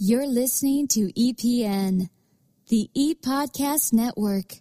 You're listening to EPN, the ePodcast Network.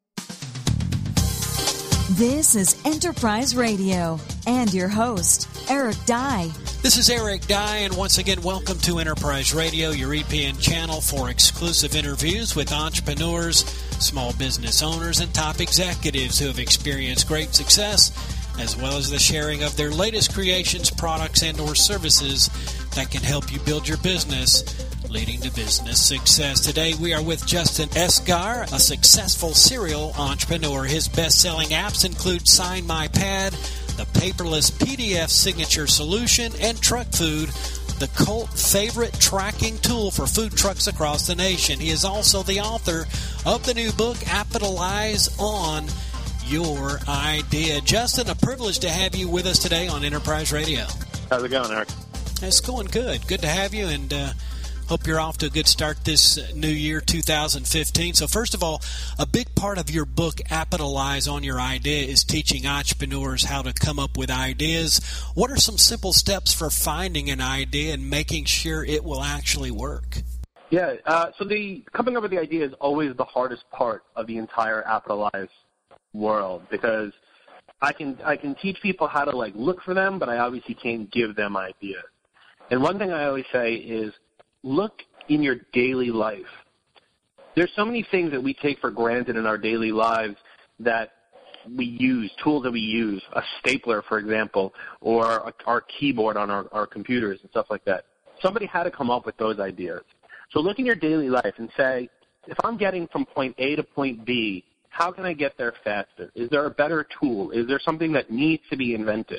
This is Enterprise Radio and your host, Eric Dye. This is Eric Dye, and once again, welcome to Enterprise Radio, your EPN channel for exclusive interviews with entrepreneurs, small business owners, and top executives who have experienced great success, as well as the sharing of their latest creations, products, and or services that can help you build your business, leading to business success. Today we are with Justin Esgar, a successful serial entrepreneur. His best-selling apps include Sign My Pad, the paperless PDF signature solution, and Truck Food, the cult favorite tracking tool for food trucks across the nation. He is also the author of the new book, Capitalize on Your Idea. Justin, a privilege to have you with us today on Enterprise Radio. How's it going, Eric? It's going good. Good to have you, and hope you're off to a good start this new year, 2015. So first of all, a big part of your book, Capitalize on Your Idea, is teaching entrepreneurs how to come up with ideas. What are some simple steps for finding an idea and making sure it will actually work? Yeah, so the coming up with the idea is always the hardest part of the entire Capitalize world, because I can teach people how to look for them, but I obviously can't give them ideas. And one thing I always say is, look in your daily life. There's so many things that we take for granted in our daily lives that we use, tools that we use, a stapler, for example, or our keyboard on our computers and stuff like that. Somebody had to come up with those ideas. So look in your daily life and say, if I'm getting from point A to point B, how can I get there faster? Is there a better tool? Is there something that needs to be invented?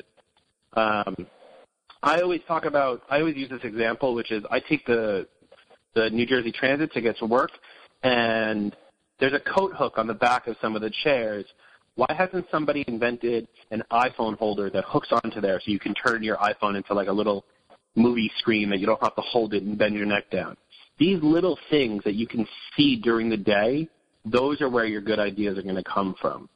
I always use this example, which is I take the New Jersey Transit to get to work, and there's a coat hook on the back of some of the chairs. Why hasn't somebody invented an iPhone holder that hooks onto there so you can turn your iPhone into a little movie screen that you don't have to hold it and bend your neck down? These little things that you can see during the day, those are where your good ideas are going to come from.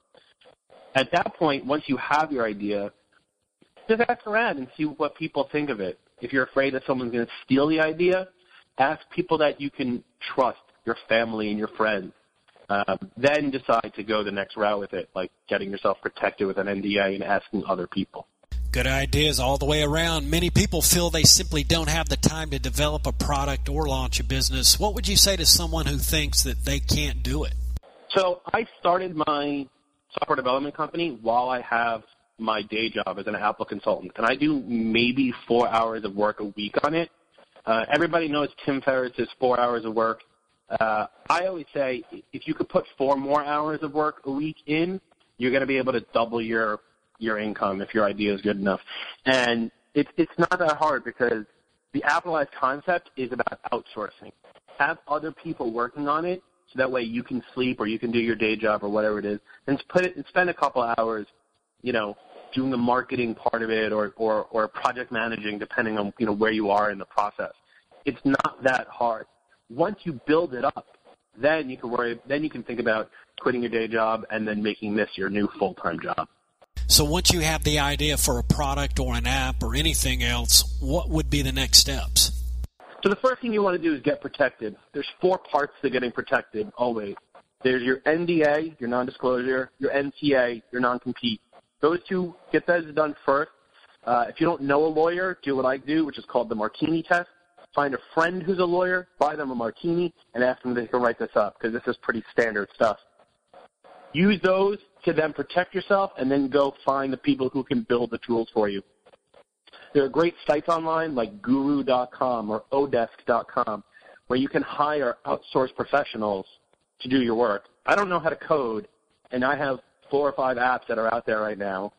At that point, once you have your idea, just ask around and see what people think of it. If you're afraid that someone's going to steal the idea, ask people that you can trust, your family and your friends. Then decide to go the next route with it, like getting yourself protected with an NDA and asking other people. Good ideas all the way around. Many people feel they simply don't have the time to develop a product or launch a business. What would you say to someone who thinks that they can't do it? So I started my software development company while I have my day job as an Apple consultant, and I do maybe 4 hours of work a week on it. Everybody knows Tim Ferriss's 4 hours of work. I always say if you could put 4 more hours of work a week in, you're going to be able to double your income if your idea is good enough. And it's not that hard, because the Capitalize concept is about outsourcing. Have other people working on it so that way you can sleep or you can do your day job or whatever it is, and spend a couple hours, doing the marketing part of it or project managing, depending on where you are in the process. It's not that hard. Once you build it up, then you can think about quitting your day job and then making this your new full-time job. So once you have the idea for a product or an app or anything else, what would be the next steps? So the first thing you want to do is get protected. There's 4 parts to getting protected always. There's your NDA, your non-disclosure, your NCA, your non-compete. Those two, get those done first. If you don't know a lawyer, do what I do, which is called the Martini test. Find a friend who's a lawyer, buy them a martini, and ask them if they can write this up, because this is pretty standard stuff. Use those to then protect yourself, and then go find the people who can build the tools for you. There are great sites online like Guru.com or Odesk.com where you can hire outsourced professionals to do your work. I don't know how to code, and I have 4 or 5 apps that are out there right now.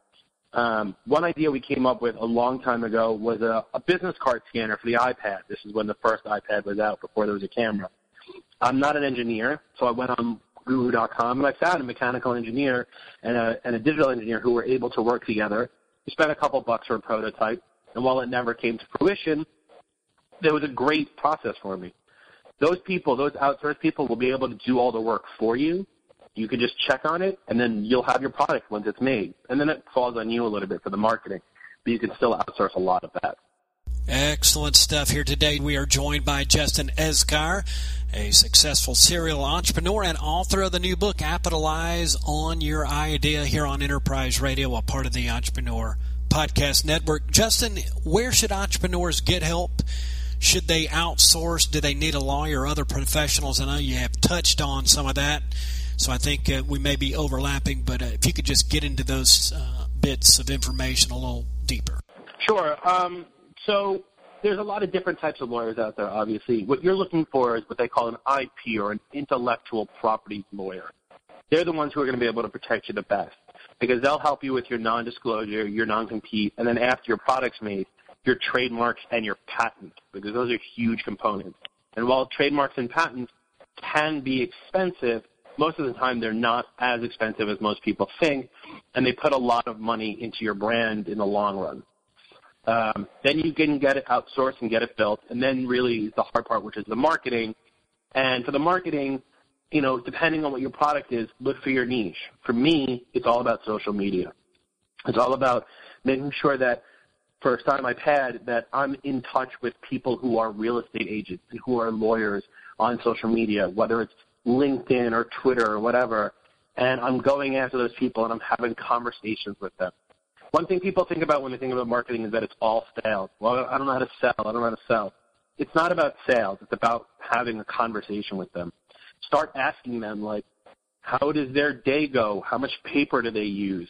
One idea we came up with a long time ago was a business card scanner for the iPad. This is when the first iPad was out, before there was a camera. I'm not an engineer, so I went on Guru.com, and I found a mechanical engineer and a digital engineer who were able to work together. We spent a couple bucks for a prototype, and while it never came to fruition, there was a great process for me. Those people, those outsourced people, will be able to do all the work for you. You can just check on it, and then you'll have your product once it's made. And then it falls on you a little bit for the marketing, but you can still outsource a lot of that. Excellent stuff here today. We are joined by Justin Esgar, a successful serial entrepreneur and author of the new book, Capitalize on Your Idea, here on Enterprise Radio, a part of the Entrepreneur Podcast Network. Justin, where should entrepreneurs get help? Should they outsource? Do they need a lawyer or other professionals? I know you have touched on some of that, so I think we may be overlapping, but if you could just get into those bits of information a little deeper. Sure. So there's a lot of different types of lawyers out there, obviously. What you're looking for is what they call an IP, or an intellectual property lawyer. They're the ones who are going to be able to protect you the best, because they'll help you with your non-disclosure, your non-compete, and then after your product's made, your trademarks and your patent, because those are huge components. And while trademarks and patents can be expensive, most of the time they're not as expensive as most people think, and they put a lot of money into your brand in the long run. Then you can get it outsourced and get it built, and then really the hard part, which is the marketing. And for the marketing, depending on what your product is, look for your niche. For me, it's all about social media. It's all about making sure that for Sign My Pad, that I'm in touch with people who are real estate agents and who are lawyers on social media, whether it's LinkedIn or Twitter or whatever, and I'm going after those people and I'm having conversations with them. One thing people think about when they think about marketing is that it's all sales. Well, I don't know how to sell. I don't know how to sell. It's not about sales. It's about having a conversation with them. Start asking them, like, how does their day go? How much paper do they use?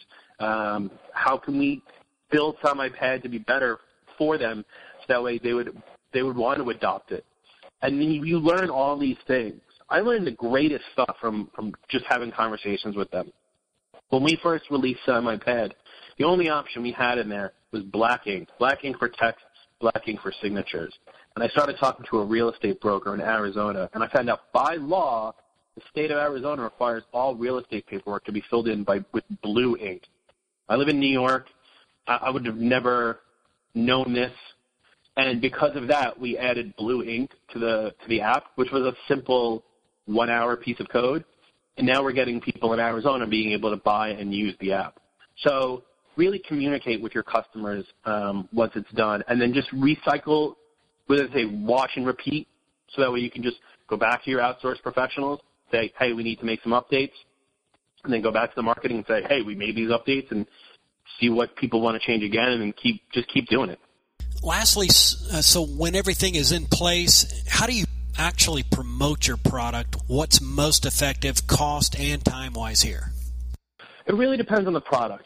How can we build Sign My Pad to be better for them so that way they would want to adopt it? And then you learn all these things. I learned the greatest stuff from just having conversations with them. When we first released Sign My Pad, the only option we had in there was black ink for text, black ink for signatures. And I started talking to a real estate broker in Arizona, and I found out by law, the state of Arizona requires all real estate paperwork to be filled in with blue ink. I live in New York. I would have never known this. And because of that, we added blue ink to the app, which was a simple 1-hour piece of code. And now we're getting people in Arizona being able to buy and use the app. So really communicate with your customers once it's done, and then just recycle, whether they wash and repeat, so that way you can just go back to your outsourced professionals, say, hey, we need to make some updates, and then go back to the marketing and say, hey, we made these updates, and see what people want to change again, and keep doing it. Lastly, so when everything is in place, how do you actually promote your product? What's most effective, cost and time-wise here? It really depends on the product.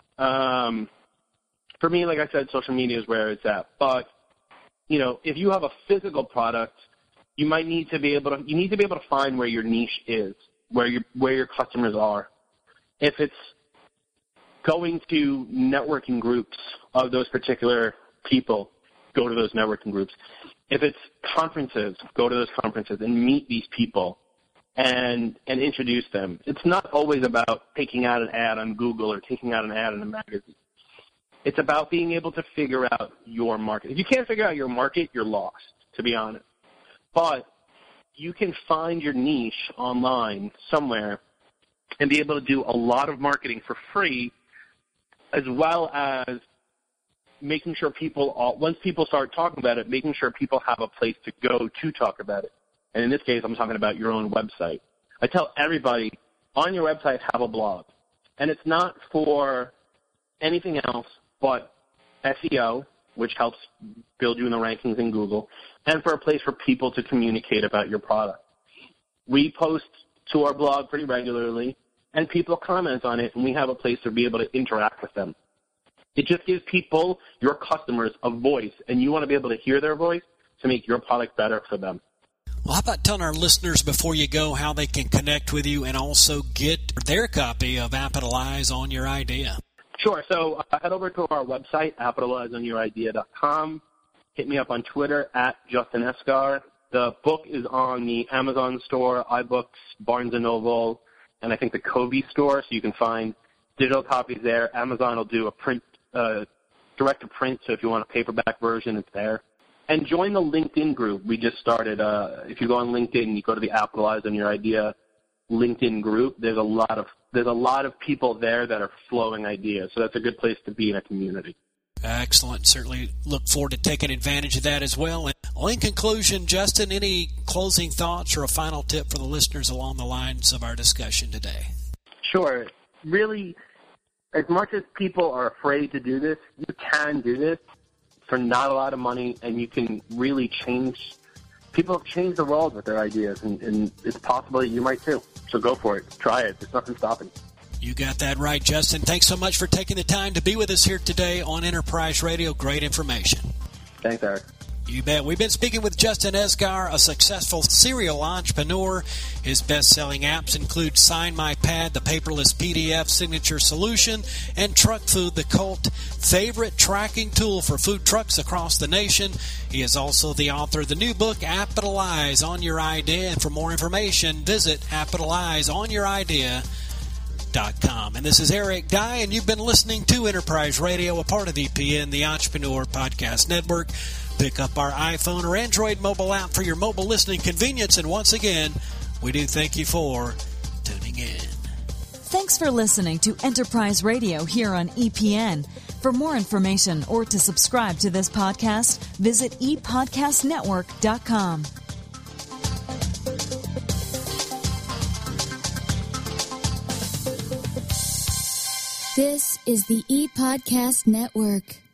For me, like I said, social media is where it's at. But, if you have a physical product, you need to be able to find where your niche is, where your customers are. If it's going to networking groups of those particular people, go to those networking groups. If it's conferences, go to those conferences and meet these people and introduce them. It's not always about taking out an ad on Google or taking out an ad in a magazine. It's about being able to figure out your market. If you can't figure out your market, you're lost, to be honest. But you can find your niche online somewhere and be able to do a lot of marketing for free, as well as making sure once people start talking about it, making sure people have a place to go to talk about it. And in this case, I'm talking about your own website. I tell everybody, on your website, have a blog. And it's not for anything else but SEO, which helps build you in the rankings in Google, and for a place for people to communicate about your product. We post to our blog pretty regularly, and people comment on it, and we have a place to be able to interact with them. It just gives people, your customers, a voice, and you want to be able to hear their voice to make your product better for them. Well, how about telling our listeners before you go how they can connect with you and also get their copy of Capitalize on Your Idea? Sure. So head over to our website, capitalizeonyouridea.com. Hit me up on Twitter at Justin Esgar. The book is on the Amazon store, iBooks, Barnes & Noble, and I think the Kobe store, so you can find digital copies there. Amazon will do a print, direct to print, so if you want a paperback version, it's there. And join the LinkedIn group we just started. If you go on LinkedIn, you go to the Capitalize on Your Idea LinkedIn group. There's a lot of people there that are flowing ideas, so that's a good place to be in a community. Excellent. Certainly look forward to taking advantage of that as well. And in conclusion, Justin, any closing thoughts or a final tip for the listeners along the lines of our discussion today? Sure. Really, as much as people are afraid to do this, you can do this for not a lot of money, and you can really change. People have changed the world with their ideas, and it's possible that you might too. So go for it. Try it. There's nothing stopping. You got that right, Justin. Thanks so much for taking the time to be with us here today on Enterprise Radio. Great information. Thanks, Eric. You bet. We've been speaking with Justin Esgar, a successful serial entrepreneur. His best-selling apps include Sign My Pad, the paperless PDF signature solution, and Truck Food, the cult favorite tracking tool for food trucks across the nation. He is also the author of the new book, Appitalize on Your Idea. And for more information, visit appitalizeonyouridea.com. And this is Eric Dye, and you've been listening to Enterprise Radio, a part of EPN, the Entrepreneur Podcast Network. Pick up our iPhone or Android mobile app for your mobile listening convenience. And once again, we do thank you for tuning in. Thanks for listening to Enterprise Radio here on EPN. For more information or to subscribe to this podcast, visit epodcastnetwork.com. This is the ePodcast Network.